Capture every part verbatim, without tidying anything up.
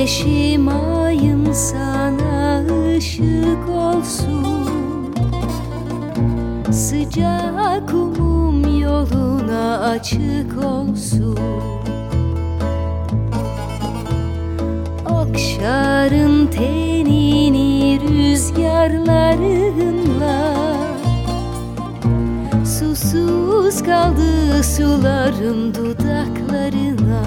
Güneşim ayım sana ışık olsun, sıcak umum yoluna açık olsun. Okşarım tenini rüzgarlarınla, susuz kaldı sularım dudaklarına.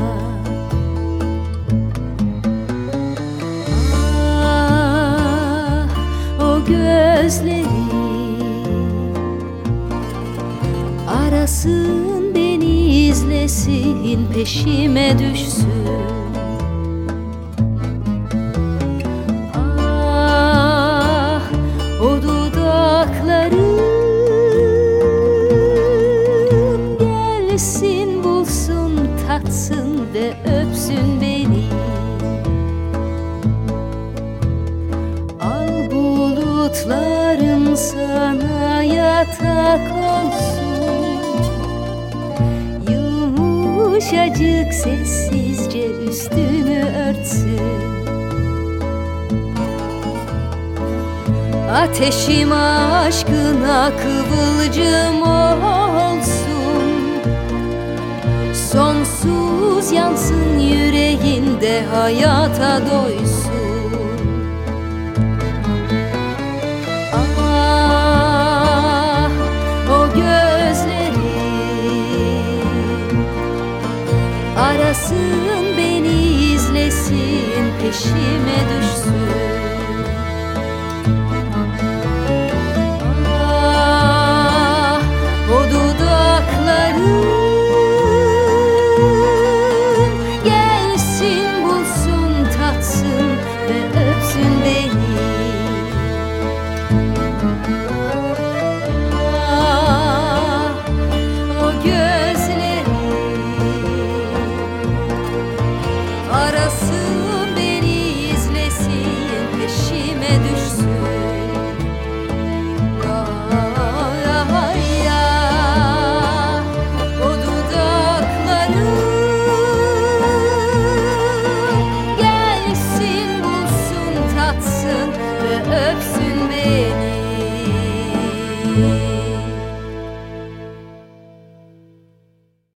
Ah, o gözleri arasın, beni izlesin, peşime düşsün. Ah, o dudakların gelsin, bulsun, tatsın ve öpsün beni. Al bulutlarım sana yatak olsun, yumuşacık sessizce üstünü örtsün. Ateşim aşkına kıvılcım olsun, sonsuz yansın yüreğinde, hayata doysun.